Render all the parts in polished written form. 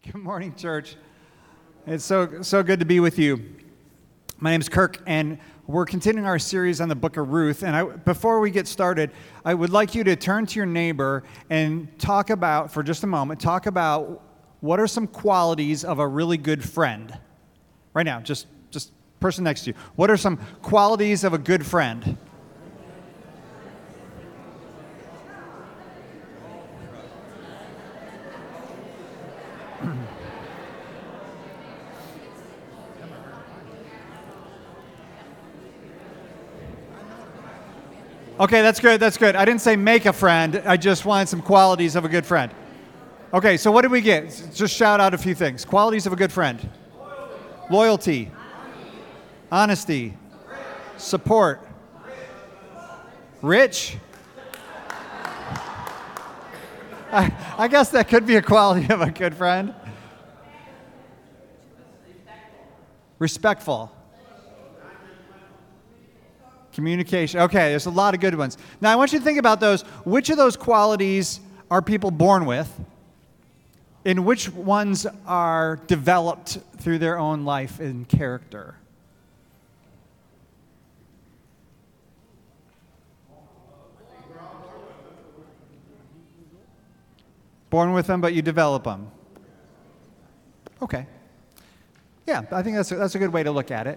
Good morning, church. It's so good to be with you. My name is Kirk, and we're continuing our series on the book of Ruth. And before we get started, I would like you to turn to your neighbor and talk about, for just a moment, what are some qualities of a really good friend. Right now, just person next to you. What are some qualities of a good friend? Okay, that's good. I didn't say make a friend. I just wanted some qualities of a good friend. Okay, so what did we get? Just shout out a few things. Qualities of a good friend. Loyalty. Honesty. Support. Rich. I guess that could be a quality of a good friend. Respectful. Communication. Okay, there's a lot of good ones. Now, I want you to think about those. Which of those qualities are people born with? And which ones are developed through their own life and character? Born with them, but you develop them. Okay. Yeah, I think that's a good way to look at it.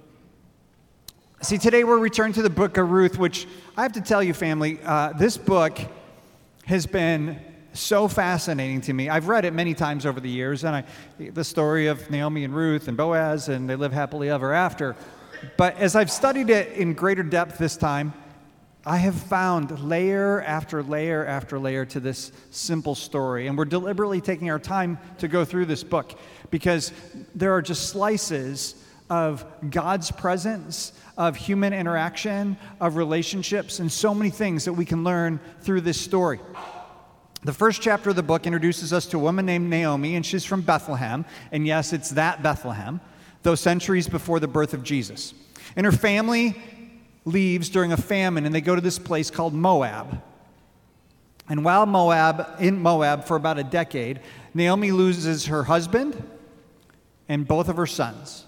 See, today we're returning to the book of Ruth, which I have to tell you, family, this book has been so fascinating to me. I've read it many times over the years, and the story of Naomi and Ruth and Boaz, and they live happily ever after. But as I've studied it in greater depth this time, I have found layer after layer after layer to this simple story. And we're deliberately taking our time to go through this book because there are just slices of God's presence, of human interaction, of relationships, and so many things that we can learn through this story. The first chapter of the book introduces us to a woman named Naomi, and she's from Bethlehem. And yes, it's that Bethlehem, though centuries before the birth of Jesus. And her family leaves during a famine, and they go to this place called Moab. And while in Moab for about a decade, Naomi loses her husband and both of her sons,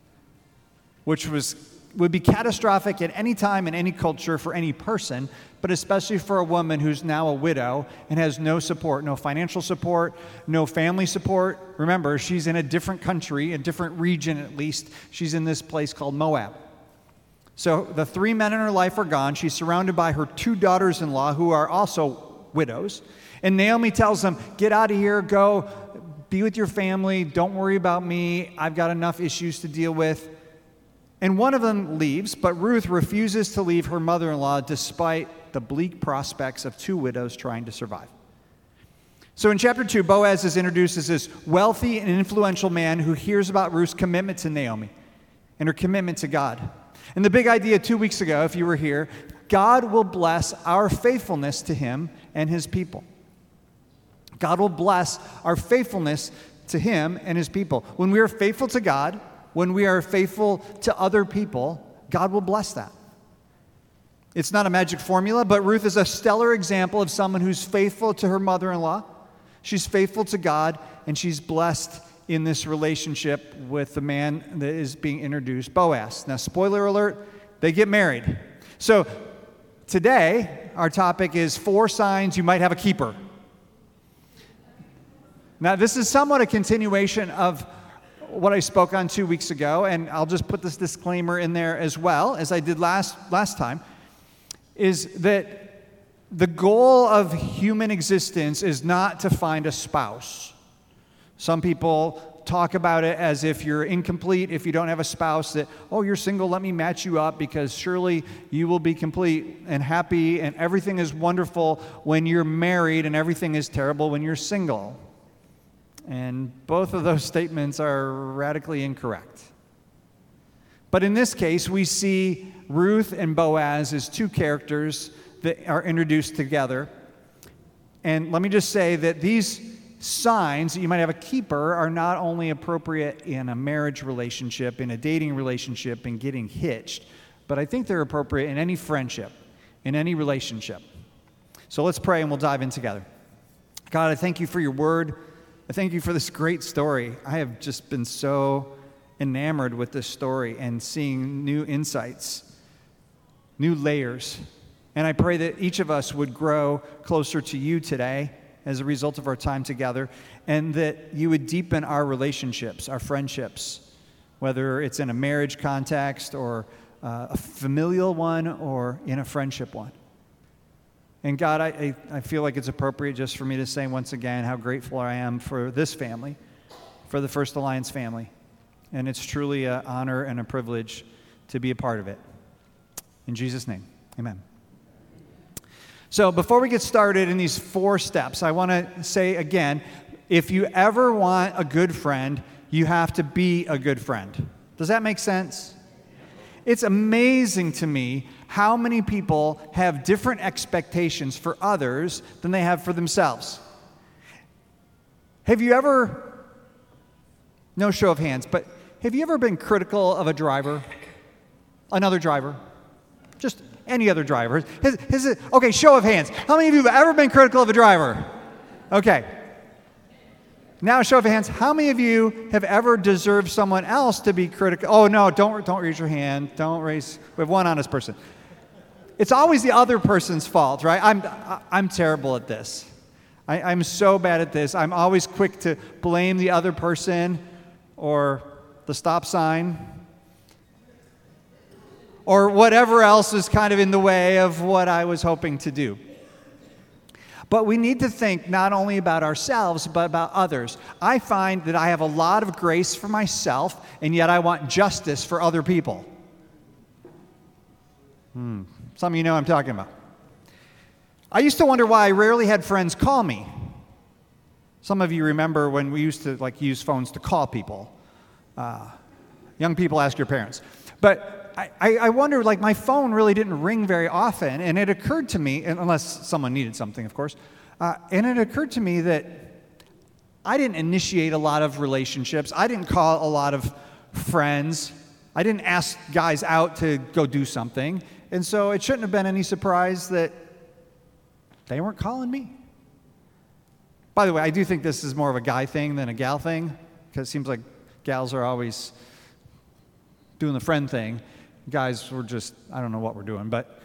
which would be catastrophic at any time in any culture for any person, but especially for a woman who's now a widow and has no support, no financial support, no family support. Remember, she's in a different country, a different region at least. She's in this place called Moab. So the three men in her life are gone. She's surrounded by her two daughters-in-law who are also widows. And Naomi tells them, get out of here, go be with your family, don't worry about me, I've got enough issues to deal with. And one of them leaves, but Ruth refuses to leave her mother-in-law despite the bleak prospects of two widows trying to survive. So in chapter 2, Boaz is introduced as this wealthy and influential man who hears about Ruth's commitment to Naomi and her commitment to God. And the big idea 2 weeks ago, if you were here, God will bless our faithfulness to him and his people. God will bless our faithfulness to him and his people. When we are faithful to God, when we are faithful to other people, God will bless that. It's not a magic formula, but Ruth is a stellar example of someone who's faithful to her mother-in-law. She's faithful to God, and she's blessed in this relationship with the man that is being introduced, Boaz. Now, spoiler alert, they get married. So today, our topic is 4 signs you might have a keeper. Now, this is somewhat a continuation of what I spoke on 2 weeks ago, and I'll just put this disclaimer in there as well, as I did last time, is that the goal of human existence is not to find a spouse. Some people talk about it as if you're incomplete if you don't have a spouse, that, oh, you're single, let me match you up because surely you will be complete and happy and everything is wonderful when you're married and everything is terrible when you're single. And both of those statements are radically incorrect. But in this case, we see Ruth and Boaz as two characters that are introduced together. And let me just say that these signs that you might have a keeper are not only appropriate in a marriage relationship, in a dating relationship, in getting hitched, but I think they're appropriate in any friendship, in any relationship. So let's pray and we'll dive in together. God, I thank you for your word. I thank you for this great story. I have just been so enamored with this story and seeing new insights, new layers. And I pray that each of us would grow closer to you today as a result of our time together, and that you would deepen our relationships, our friendships, whether it's in a marriage context or a familial one or in a friendship one. And God, I feel like it's appropriate just for me to say once again how grateful I am for this family, for the First Alliance family. And it's truly an honor and a privilege to be a part of it. In Jesus' name, amen. So before we get started in these 4 steps, I want to say again, if you ever want a good friend, you have to be a good friend. Does that make sense? It's amazing to me how many people have different expectations for others than they have for themselves. Have you ever, no show of hands, but have you ever been critical of a driver? Another driver? Just any other driver? Okay, show of hands. How many of you have ever been critical of a driver? Okay. Now, show of hands. How many of you have ever deserved someone else to be critical? Oh, no, don't raise your hand. Don't raise. We have one honest person. It's always the other person's fault, right? I'm terrible at this. I'm so bad at this. I'm always quick to blame the other person or the stop sign or whatever else is kind of in the way of what I was hoping to do. But we need to think not only about ourselves, but about others. I find that I have a lot of grace for myself, and yet I want justice for other people. Some of you know what I'm talking about. I used to wonder why I rarely had friends call me. Some of you remember when we used to use phones to call people. Young people, ask your parents. But I wonder, my phone really didn't ring very often, and it occurred to me, unless someone needed something, of course, and it occurred to me that I didn't initiate a lot of relationships. I didn't call a lot of friends. I didn't ask guys out to go do something, and so it shouldn't have been any surprise that they weren't calling me. By the way, I do think this is more of a guy thing than a gal thing, because it seems like gals are always doing the friend thing. Guys, we're just, I don't know what we're doing, but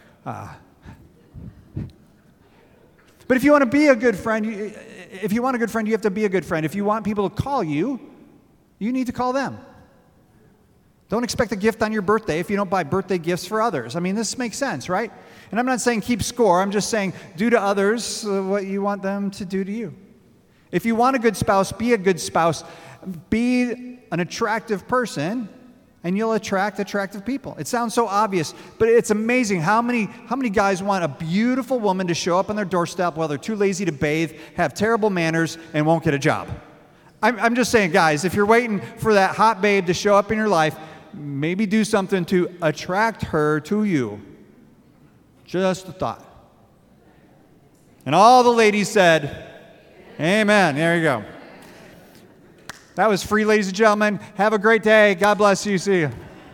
if you want to be a good friend, you have to be a good friend. If you want people to call you, you need to call them. Don't expect a gift on your birthday if you don't buy birthday gifts for others. I mean, this makes sense, right? And I'm not saying keep score. I'm just saying do to others what you want them to do to you. If you want a good spouse, be a good spouse. Be an attractive person, and you'll attract attractive people. It sounds so obvious, but it's amazing how many guys want a beautiful woman to show up on their doorstep while they're too lazy to bathe, have terrible manners, and won't get a job. I'm just saying, guys, if you're waiting for that hot babe to show up in your life, maybe do something to attract her to you. Just a thought. And all the ladies said, amen. There you go. That was free, ladies and gentlemen. Have a great day. God bless you. See you.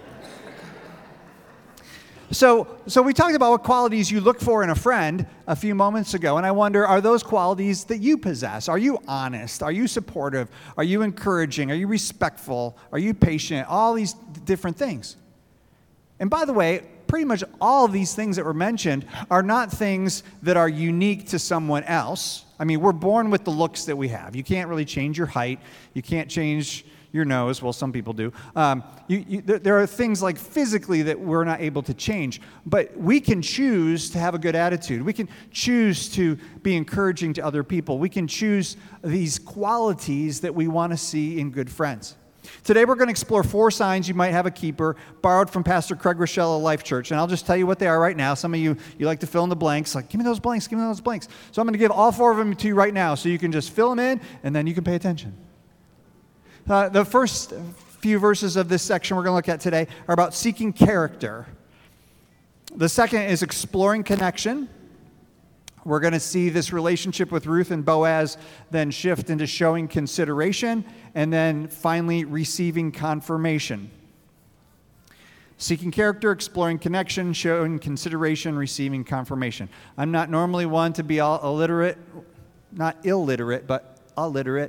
So we talked about what qualities you look for in a friend a few moments ago, and I wonder, are those qualities that you possess? Are you honest? Are you supportive? Are you encouraging? Are you respectful? Are you patient? All these different things. And by the way, pretty much all of these things that were mentioned are not things that are unique to someone else. I mean, we're born with the looks that we have. You can't really change your height. You can't change your nose. Well, some people do. There are things like physically that we're not able to change. But we can choose to have a good attitude. We can choose to be encouraging to other people. We can choose these qualities that we want to see in good friends. Today we're going to explore 4 signs you might have a keeper, borrowed from Pastor Craig Rochelle of Life Church. And I'll just tell you what they are right now. Some of you like to fill in the blanks. Like, give me those blanks, give me those blanks. So I'm going to give all 4 of them to you right now so you can just fill them in and then you can pay attention. The first few verses of this section we're going to look at today are about seeking character. The second is exploring connection. We're going to see this relationship with Ruth and Boaz then shift into showing consideration and then finally receiving confirmation. Seeking character, exploring connection, showing consideration, receiving confirmation. I'm not normally one to be all illiterate, not illiterate, but alliterate,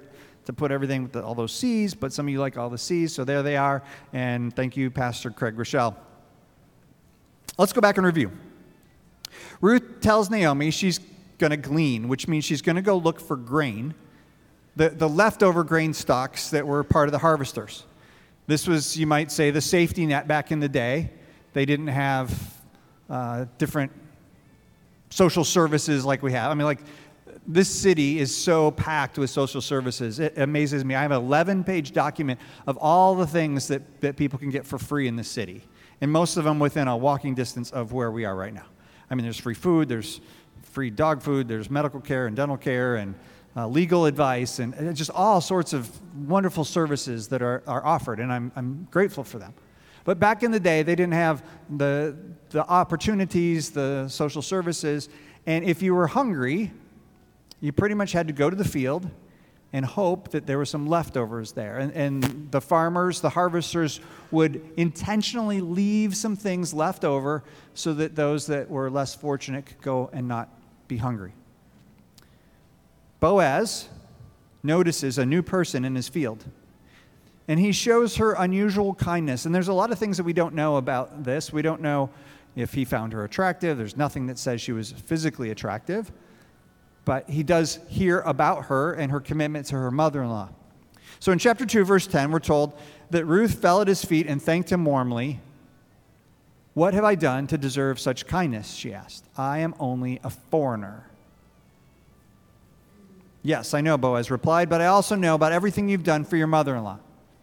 to put everything with all those C's, but some of you like all the C's, so there they are. And thank you, Pastor Craig Rochelle. Let's go back and review. Ruth tells Naomi she's going to glean, which means she's going to go look for grain, the leftover grain stalks that were part of the harvesters. This was, you might say, the safety net back in the day. They didn't have different social services like we have. I mean, like, this city is so packed with social services. It amazes me. I have an 11-page document of all the things that people can get for free in this city, and most of them within a walking distance of where we are right now. I mean, there's free food, there's free dog food, there's medical care and dental care and legal advice, and just all sorts of wonderful services that are offered, and I'm grateful for them. But back in the day, they didn't have the opportunities, the social services, and if you were hungry, you pretty much had to go to the field and hope that there were some leftovers there. And the farmers, the harvesters, would intentionally leave some things left over so that those that were less fortunate could go and not be hungry. Boaz notices a new person in his field, and he shows her unusual kindness. And there's a lot of things that we don't know about this. We don't know if he found her attractive. There's nothing that says she was physically attractive. But he does hear about her and her commitment to her mother-in-law. So in chapter 2, verse 10, we're told that Ruth fell at his feet and thanked him warmly. "What have I done to deserve such kindness?" she asked. "I am only a foreigner." "Yes, I know," Boaz replied, "but I also know about everything you've done for your mother-in-law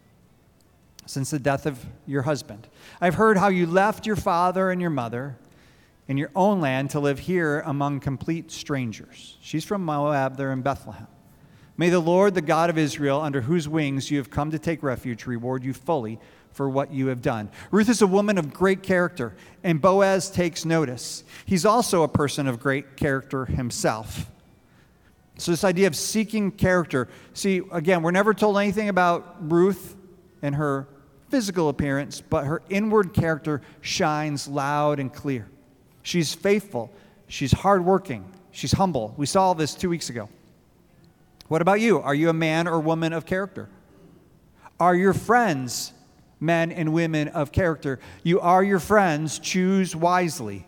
since the death of your husband. I've heard how you left your father and your mother in your own land to live here among complete strangers." She's from Moab. They're in Bethlehem. "May the Lord, the God of Israel, under whose wings you have come to take refuge, reward you fully for what you have done." Ruth is a woman of great character, and Boaz takes notice. He's also a person of great character himself. So this idea of seeking character. See, again, we're never told anything about Ruth and her physical appearance, but her inward character shines loud and clear. She's faithful. She's hardworking. She's humble. We saw this 2 weeks ago. What about you? Are you a man or woman of character? Are your friends men and women of character? You are your friends. Choose wisely.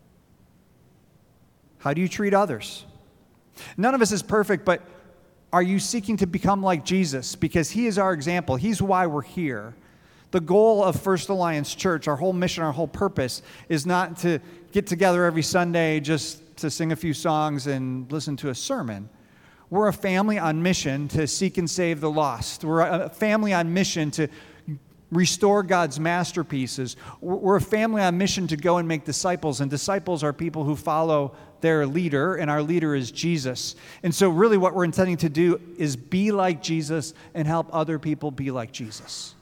How do you treat others? None of us is perfect, but are you seeking to become like Jesus? Because he is our example. He's why we're here. The goal of First Alliance Church, our whole mission, our whole purpose, is not to get together every Sunday just to sing a few songs and listen to a sermon. We're a family on mission to seek and save the lost. We're a family on mission to restore God's masterpieces. We're a family on mission to go and make disciples, and disciples are people who follow their leader, and our leader is Jesus. And so really what we're intending to do is be like Jesus and help other people be like Jesus.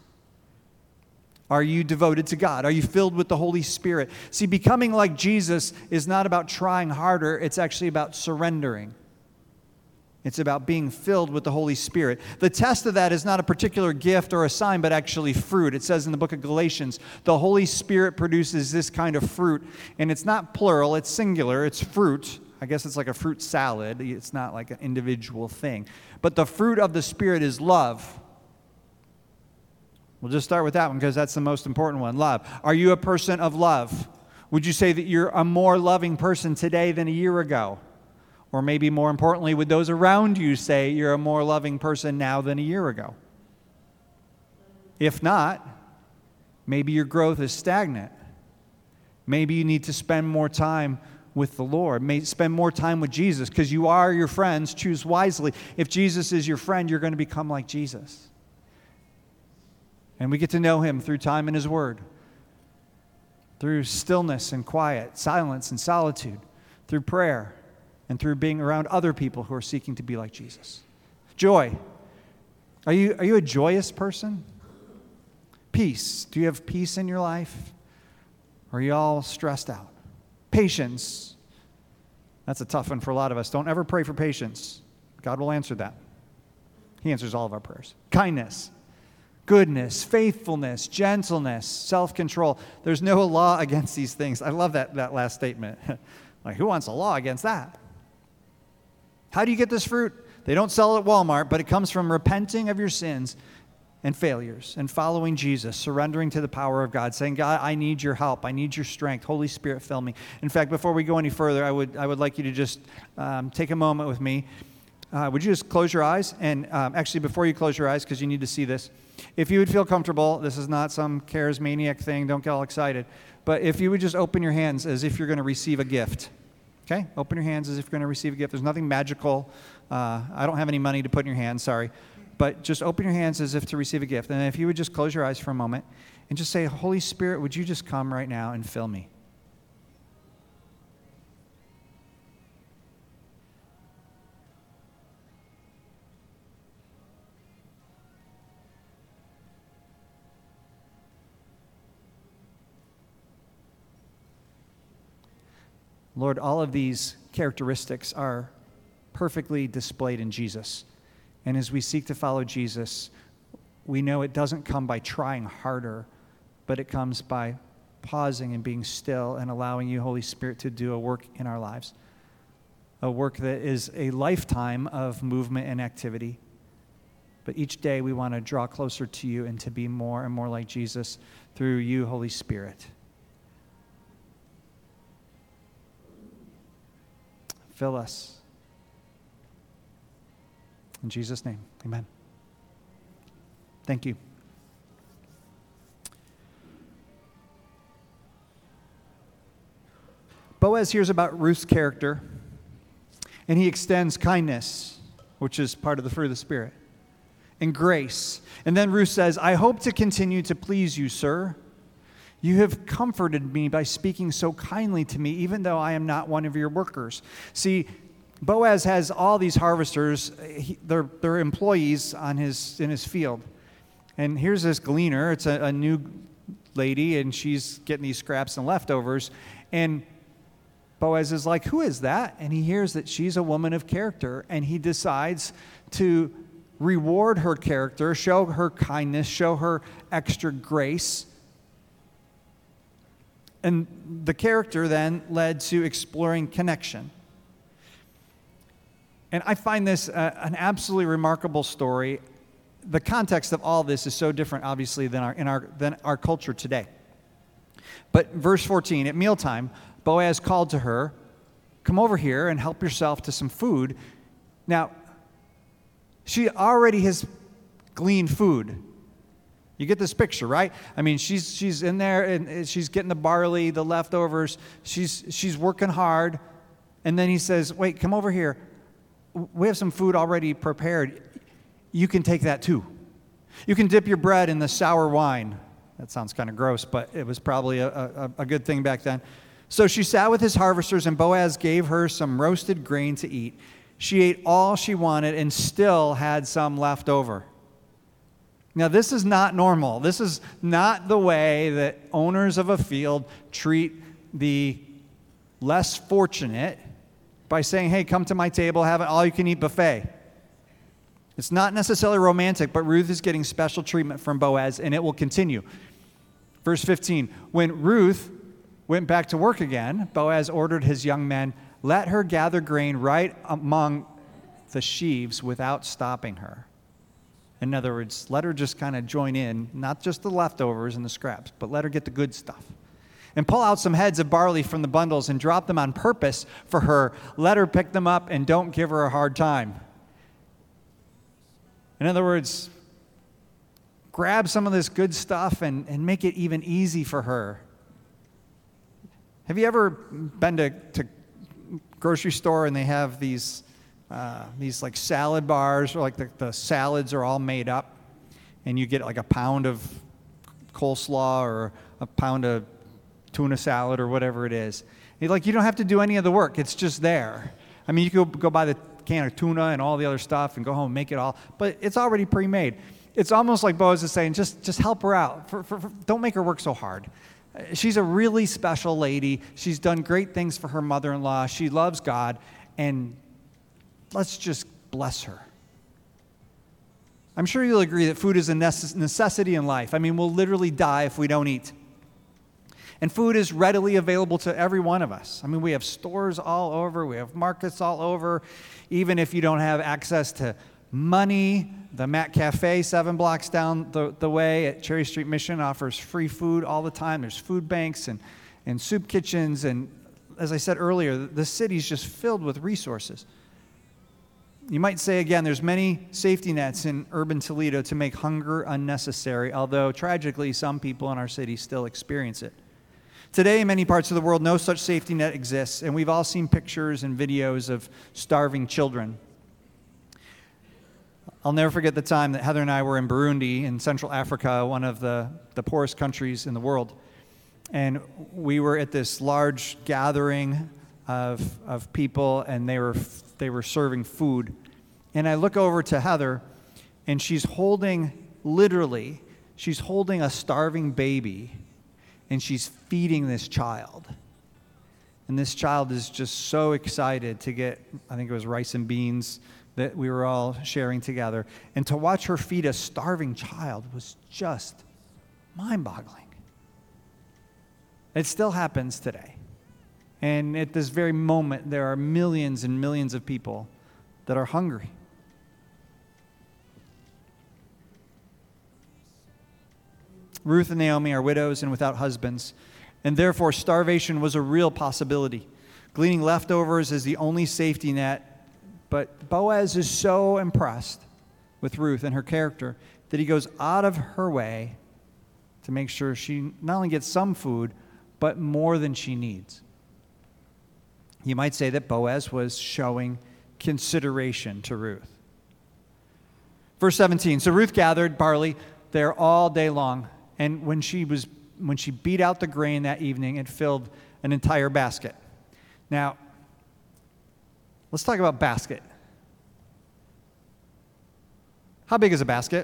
Are you devoted to God? Are you filled with the Holy Spirit? See, becoming like Jesus is not about trying harder. It's actually about surrendering. It's about being filled with the Holy Spirit. The test of that is not a particular gift or a sign, but actually fruit. It says in the book of Galatians, the Holy Spirit produces this kind of fruit. And it's not plural, it's singular, it's fruit. I guess it's like a fruit salad. It's not like an individual thing. But the fruit of the Spirit is love. We'll just start with that one because that's the most important one, love. Are you a person of love? Would you say that you're a more loving person today than a year ago? Or maybe more importantly, would those around you say you're a more loving person now than a year ago? If not, maybe your growth is stagnant. Maybe you need to spend more time with the Lord. Maybe spend more time with Jesus because you are your friends. Choose wisely. If Jesus is your friend, you're going to become like Jesus. And we get to know him through time in his word, through stillness and quiet, silence and solitude, through prayer, and through being around other people who are seeking to be like Jesus. Joy. Are you a joyous person? Peace. Do you have peace in your life? Or are you all stressed out? Patience. That's a tough one for a lot of us. Don't ever pray for patience. God will answer that. He answers all of our prayers. Kindness. Goodness, faithfulness, gentleness, self-control. There's no law against these things. I love that last statement. Like, who wants a law against that? How do you get this fruit? They don't sell it at Walmart, but it comes from repenting of your sins and failures and following Jesus, surrendering to the power of God, saying, God, I need your help. I need your strength. Holy Spirit, fill me. In fact, before we go any further, I would like you to just take a moment with me. Would you just close your eyes? And actually, before you close your eyes, because you need to see this, if you would feel comfortable, this is not some charismaniac thing, don't get all excited, but if you would just open your hands as if you're going to receive a gift. Okay? Open your hands as if you're going to receive a gift. There's nothing magical. I don't have any money to put in your hands, sorry. But just open your hands as if to receive a gift. And if you would just close your eyes for a moment and just say, Holy Spirit, would you just come right now and fill me? Lord, all of these characteristics are perfectly displayed in Jesus. And as we seek to follow Jesus, we know it doesn't come by trying harder, but it comes by pausing and being still and allowing you, Holy Spirit, to do a work in our lives. A work that is a lifetime of movement and activity. But each day we want to draw closer to you and to be more and more like Jesus through you, Holy Spirit. Fill us. In Jesus' name, amen. Thank you. Boaz hears about Ruth's character, and he extends kindness, which is part of the fruit of the Spirit, and grace. And then Ruth says, I hope to continue to please you, sir. You have comforted me by speaking so kindly to me, even though I am not one of your workers. See, Boaz has all these harvesters. They're employees in his field. And here's this gleaner. It's a new lady, and she's getting these scraps and leftovers. And Boaz is like, who is that? And he hears that she's a woman of character, and he decides to reward her character, show her kindness, show her extra grace. And the character then led to exploring connection. And I find this an absolutely remarkable story. The context of all this is so different, obviously, than our culture today. But verse 14, at mealtime, Boaz called to her, come over here and help yourself to some food. Now, she already has gleaned food. You get this picture, right? I mean, she's in there and she's getting the barley, the leftovers. She's working hard. And then he says, wait, come over here. We have some food already prepared. You can take that too. You can dip your bread in the sour wine. That sounds kind of gross, but it was probably a good thing back then. So she sat with his harvesters, and Boaz gave her some roasted grain to eat. She ate all she wanted and still had some left over. Now, this is not normal. This is not the way that owners of a field treat the less fortunate by saying, hey, come to my table, have an all-you-can-eat buffet. It's not necessarily romantic, but Ruth is getting special treatment from Boaz, and it will continue. Verse 15, when Ruth went back to work again, Boaz ordered his young men, let her gather grain right among the sheaves without stopping her. In other words, let her just kind of join in, not just the leftovers and the scraps, but let her get the good stuff. And pull out some heads of barley from the bundles and drop them on purpose for her. Let her pick them up and don't give her a hard time. In other words, grab some of this good stuff and make it even easy for her. Have you ever been to grocery store and they have these like salad bars, or like the salads are all made up, and you get like a pound of coleslaw or a pound of tuna salad or whatever it is. You don't have to do any of the work. It's just there. I mean, you could go buy the can of tuna and all the other stuff and go home and make it all, but it's already pre-made. It's almost like Boaz is saying, just help her out. Don't make her work so hard. She's a really special lady. She's done great things for her mother-in-law. She loves God, and let's just bless her. I'm sure you'll agree that food is a necessity in life. I mean, we'll literally die if we don't eat. And food is readily available to every one of us. I mean, we have stores all over. We have markets all over. Even if you don't have access to money, the Mac Cafe 7 blocks down the way at Cherry Street Mission offers free food all the time. There's food banks and soup kitchens. And as I said earlier, the city's just filled with resources. You might say, again, there's many safety nets in urban Toledo to make hunger unnecessary, although tragically some people in our city still experience it. Today, in many parts of the world, no such safety net exists, and we've all seen pictures and videos of starving children. I'll never forget the time that Heather and I were in Burundi in Central Africa, one of the poorest countries in the world. And we were at this large gathering of people, and they were serving food. And I look over to Heather, and she's holding a starving baby, and she's feeding this child. And this child is just so excited to get, I think it was rice and beans that we were all sharing together. And to watch her feed a starving child was just mind-boggling. It still happens today. And at this very moment, there are millions and millions of people that are hungry. Ruth and Naomi are widows and without husbands, and therefore starvation was a real possibility. Gleaning leftovers is the only safety net, but Boaz is so impressed with Ruth and her character that he goes out of her way to make sure she not only gets some food, but more than she needs. You might say that Boaz was showing consideration to Ruth. Verse 17, so Ruth gathered barley there all day long, and when she beat out the grain that evening, it filled an entire basket. Now, let's talk about basket. How big is a basket?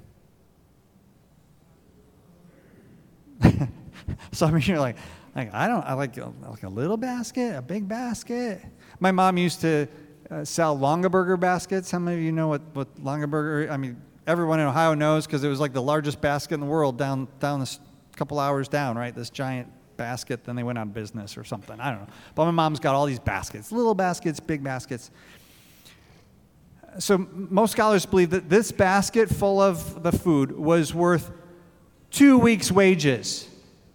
Some of you are like I like a little basket, a big basket. My mom used to sell Longaberger baskets. How many of you know what Longaberger? I mean, everyone in Ohio knows because it was like the largest basket in the world down this couple hours down, right? This giant basket. Then they went out of business or something. I don't know. But my mom's got all these baskets, little baskets, big baskets. So most scholars believe that this basket full of the food was worth 2 weeks' wages.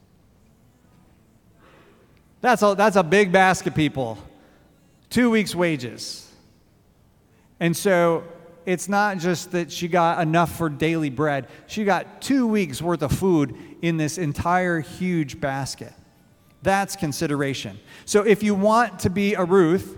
That's a big basket, people. 2 weeks' wages. And so it's not just that she got enough for daily bread. She got 2 weeks' worth of food in this entire huge basket. That's consideration. So if you want to be a Ruth,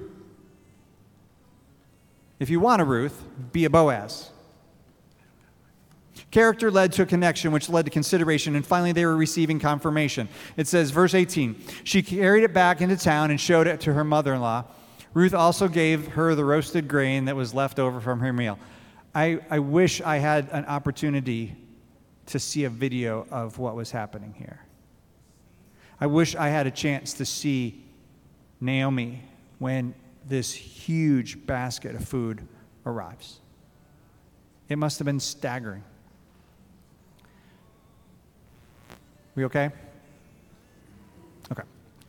be a Boaz. Character led to a connection, which led to consideration, and finally they were receiving confirmation. It says, verse 18, she carried it back into town and showed it to her mother-in-law. Ruth also gave her the roasted grain that was left over from her meal. I wish I had an opportunity to see a video of what was happening here. I wish I had a chance to see Naomi when this huge basket of food arrives. It must have been staggering. We okay? Okay.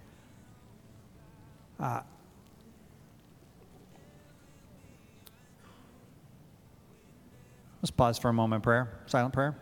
Let's pause for a moment. Prayer, silent prayer.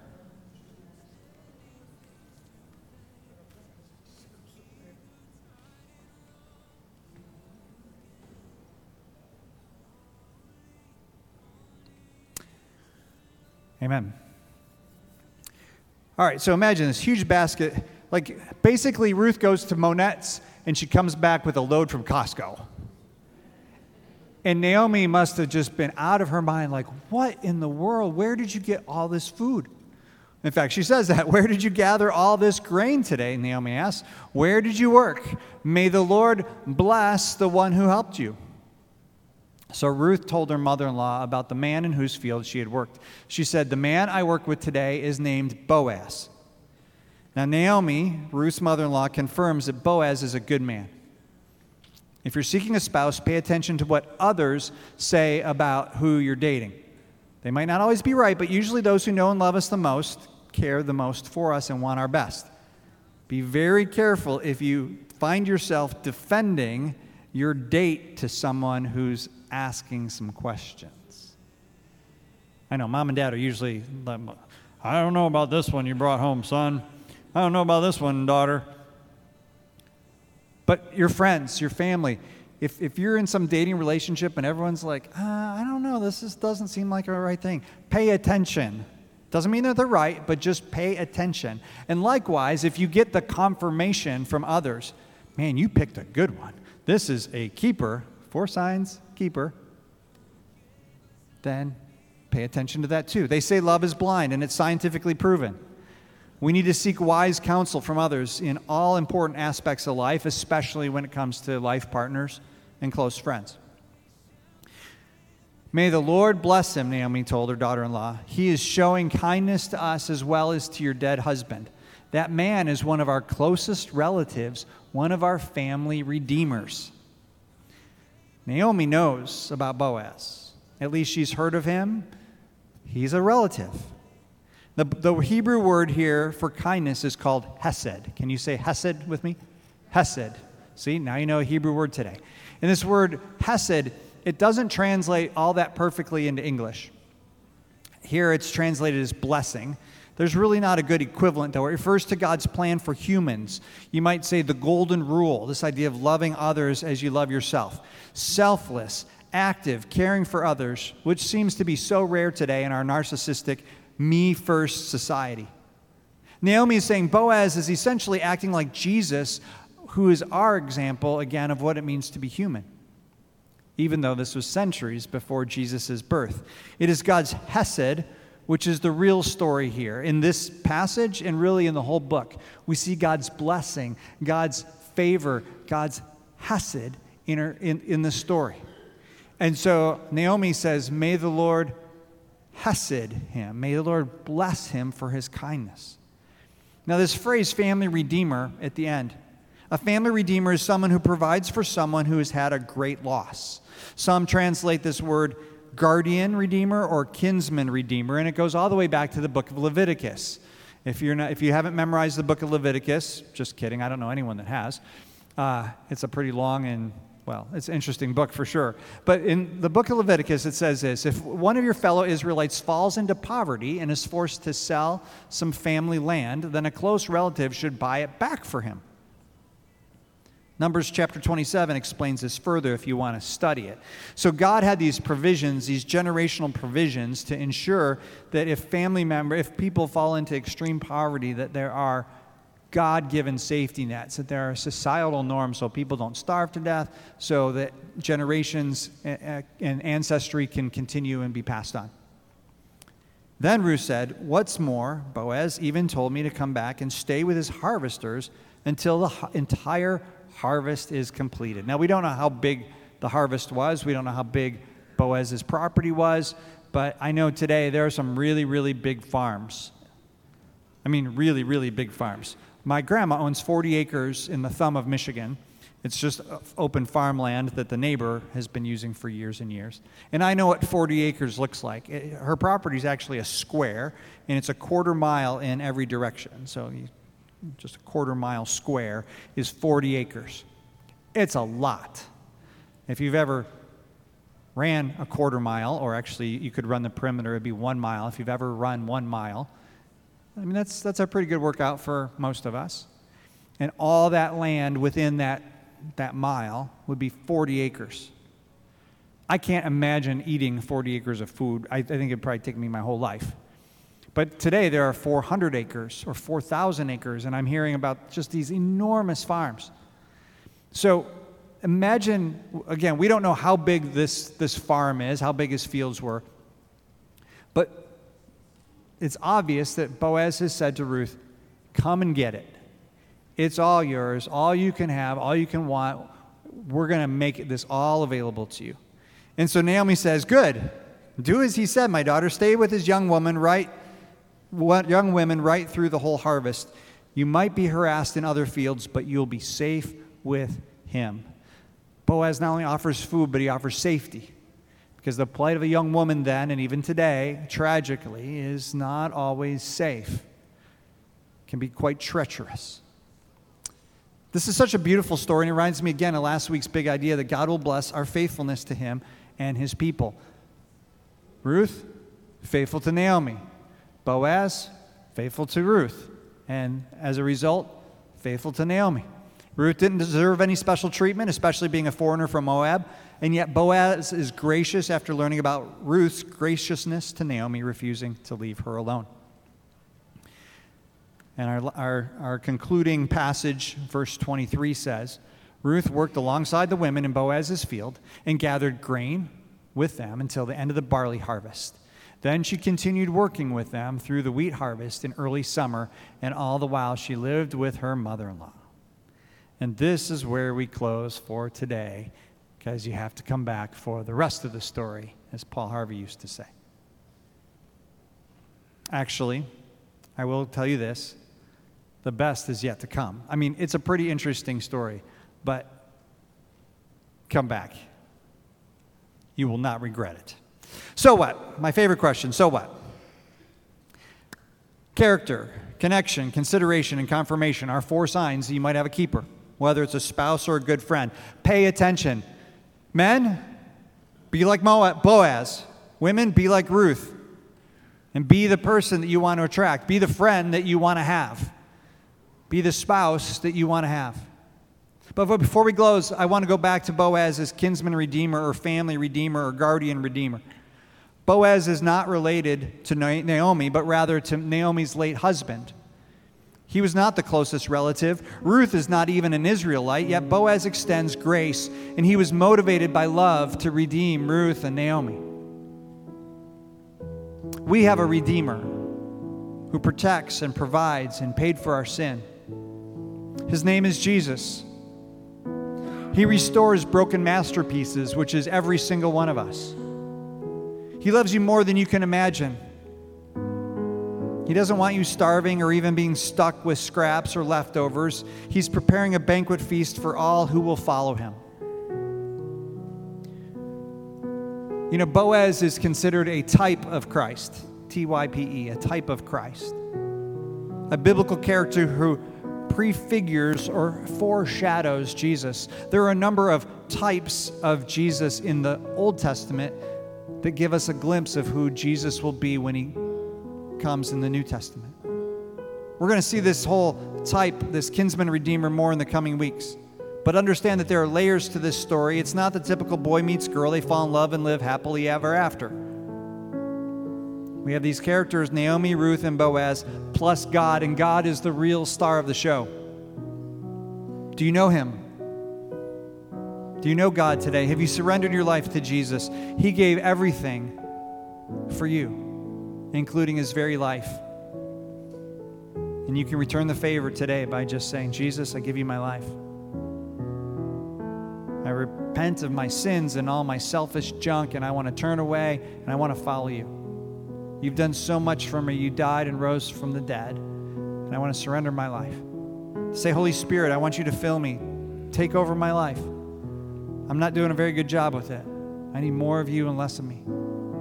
Amen. All right, so imagine this huge basket. Like, basically, Ruth goes to Monette's, and she comes back with a load from Costco. And Naomi must have just been out of her mind, like, what in the world? Where did you get all this food? In fact, she says that. Where did you gather all this grain today? Naomi asks. Where did you work? May the Lord bless the one who helped you. So Ruth told her mother-in-law about the man in whose field she had worked. She said, the man I work with today is named Boaz. Now Naomi, Ruth's mother-in-law, confirms that Boaz is a good man. If you're seeking a spouse, pay attention to what others say about who you're dating. They might not always be right, but usually those who know and love us the most care the most for us and want our best. Be very careful if you find yourself defending your date to someone who's asking some questions. I know Mom and Dad are usually, I don't know about this one you brought home, son. I don't know about this one, daughter. But your friends, your family, if you're in some dating relationship and everyone's like, I don't know, this doesn't seem like a right thing, pay attention. Doesn't mean that they're right, but just pay attention. And likewise, if you get the confirmation from others, man, you picked a good one. This is a keeper, 4 signs, keeper. Then pay attention to that too. They say love is blind, and it's scientifically proven. We need to seek wise counsel from others in all important aspects of life, especially when it comes to life partners and close friends. May the Lord bless him, Naomi told her daughter-in-law. He is showing kindness to us as well as to your dead husband. That man is one of our closest relatives, one of our family redeemers. Naomi knows about Boaz. At least she's heard of him. He's a relative. The Hebrew word here for kindness is called hesed. Can you say hesed with me? Hesed. See, now you know a Hebrew word today. And this word hesed, it doesn't translate all that perfectly into English. Here it's translated as blessing. There's really not a good equivalent, though. It refers to God's plan for humans. You might say the golden rule, this idea of loving others as you love yourself. Selfless, active, caring for others, which seems to be so rare today in our narcissistic, me-first society. Naomi is saying Boaz is essentially acting like Jesus, who is our example, again, of what it means to be human, even though this was centuries before Jesus' birth. It is God's hesed, which is the real story here. In this passage and really in the whole book, we see God's blessing, God's favor, God's hesed in the story. And so Naomi says, may the Lord hesed him. May the Lord bless him for his kindness. Now this phrase, family redeemer, at the end. A family redeemer is someone who provides for someone who has had a great loss. Some translate this word guardian redeemer or kinsman redeemer, and it goes all the way back to the book of Leviticus. If you haven't memorized the book of Leviticus, just kidding, I don't know anyone that has. It's a pretty long and, well, it's an interesting book for sure. But in the book of Leviticus, it says this: if one of your fellow Israelites falls into poverty and is forced to sell some family land, then a close relative should buy it back for him. Numbers chapter 27 explains this further if you want to study it. So God had these provisions, these generational provisions, to ensure that if people fall into extreme poverty, that there are God-given safety nets, that there are societal norms so people don't starve to death, so that generations and ancestry can continue and be passed on. Then Ruth said, what's more, Boaz even told me to come back and stay with his harvesters until the entire harvest is completed. Now, we don't know how big the harvest was. We don't know how big Boaz's property was. But I know today there are some really, really big farms. I mean, really, really big farms. My grandma owns 40 acres in the thumb of Michigan. It's just open farmland that the neighbor has been using for years and years. And I know what 40 acres looks like. Her property is actually a square, and it's a 1/4 mile in every direction. So just a 1/4 mile square is 40 acres. It's a lot. If you've ever ran a 1/4 mile, or actually you could run the perimeter, it'd be 1 mile. If you've ever run 1 mile, I mean, that's a pretty good workout for most of us. And all that land within that mile would be 40 acres. I can't imagine eating 40 acres of food. I think it'd probably take me my whole life. But today there are 400 acres or 4,000 acres, and I'm hearing about just these enormous farms. So imagine, again, we don't know how big this farm is, how big his fields were, but it's obvious that Boaz has said to Ruth, come and get it. It's all yours, all you can have, all you can want. We're going to make this all available to you. And so Naomi says, good, do as he said, my daughter. Stay with his young women right through the whole harvest. You might be harassed in other fields, but you'll be safe with him. Boaz not only offers food, but he offers safety. Because the plight of a young woman then, and even today, tragically, is not always safe. It can be quite treacherous. This is such a beautiful story, and it reminds me again of last week's big idea that God will bless our faithfulness to him and his people. Ruth, faithful to Naomi. Boaz, faithful to Ruth. And as a result, faithful to Naomi. Ruth didn't deserve any special treatment, especially being a foreigner from Moab. And yet Boaz is gracious after learning about Ruth's graciousness to Naomi, refusing to leave her alone. And our concluding passage, verse 23 says, Ruth worked alongside the women in Boaz's field and gathered grain with them until the end of the barley harvest. Then she continued working with them through the wheat harvest in early summer, and all the while she lived with her mother-in-law. And this is where we close for today, because you have to come back for the rest of the story, as Paul Harvey used to say. Actually, I will tell you this, the best is yet to come. I mean, it's a pretty interesting story, but come back. You will not regret it. So what? My favorite question, so what? Character, connection, consideration, and confirmation are 4 signs that you might have a keeper, whether it's a spouse or a good friend. Pay attention. Men, be like Boaz. Women, be like Ruth. And be the person that you want to attract. Be the friend that you want to have. Be the spouse that you want to have. But before we close, I want to go back to Boaz as kinsman redeemer or family redeemer or guardian redeemer. Boaz is not related to Naomi, but rather to Naomi's late husband. He was not the closest relative. Ruth is not even an Israelite, yet Boaz extends grace, and he was motivated by love to redeem Ruth and Naomi. We have a Redeemer who protects and provides and paid for our sin. His name is Jesus. He restores broken masterpieces, which is every single one of us. He loves you more than you can imagine. He doesn't want you starving or even being stuck with scraps or leftovers. He's preparing a banquet feast for all who will follow him. You know, Boaz is considered a type of Christ, T-Y-P-E, a type of Christ. A biblical character who prefigures or foreshadows Jesus. There are a number of types of Jesus in the Old Testament that give us a glimpse of who Jesus will be when he comes in the New Testament. We're going to see this whole type, this kinsman redeemer, more in the coming weeks. But understand that there are layers to this story. It's not the typical boy meets girl, they fall in love and live happily ever after. We have these characters, Naomi, Ruth, and Boaz, plus God, and God is the real star of the show. Do you know him? Do you know God today? Have you surrendered your life to Jesus? He gave everything for you, including his very life. And you can return the favor today by just saying, Jesus, I give you my life. I repent of my sins and all my selfish junk, and I want to turn away, and I want to follow you. You've done so much for me. You died and rose from the dead, and I want to surrender my life. Say, Holy Spirit, I want you to fill me. Take over my life. I'm not doing a very good job with it. I need more of you and less of me.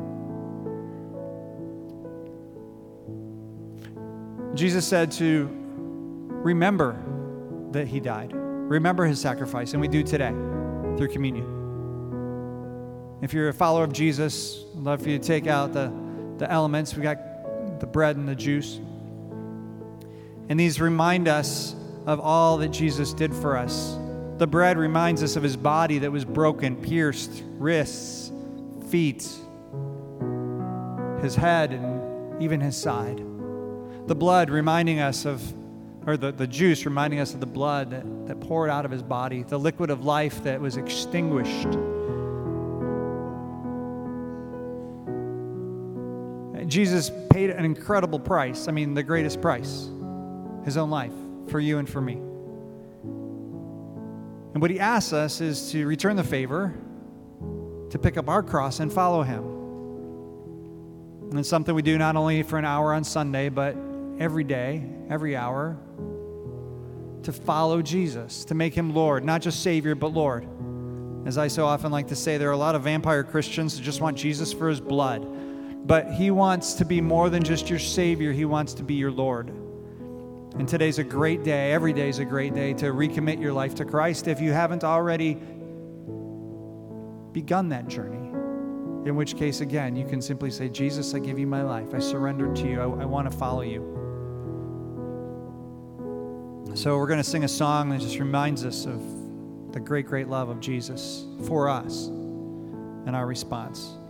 Jesus said to remember that he died. Remember his sacrifice, and we do today through communion. If you're a follower of Jesus, I'd love for you to take out the elements. We got the bread and the juice. And these remind us of all that Jesus did for us. The bread reminds us of his body that was broken, pierced, wrists, feet, his head, and even his side. The blood reminding us of, or the juice reminding us of the blood that poured out of his body, the liquid of life that was extinguished. Jesus paid an incredible price, the greatest price, his own life, for you and for me. And what he asks us is to return the favor, to pick up our cross and follow him. And it's something we do not only for an hour on Sunday, but every day, every hour, to follow Jesus, to make him Lord, not just Savior, but Lord. As I so often like to say, there are a lot of vampire Christians who just want Jesus for his blood. But he wants to be more than just your Savior. He wants to be your Lord. And today's a great day. Every day is a great day to recommit your life to Christ if you haven't already begun that journey. In which case, again, you can simply say, Jesus, I give you my life. I surrender to you. I want to follow you. So we're going to sing a song that just reminds us of the great, great love of Jesus for us and our response.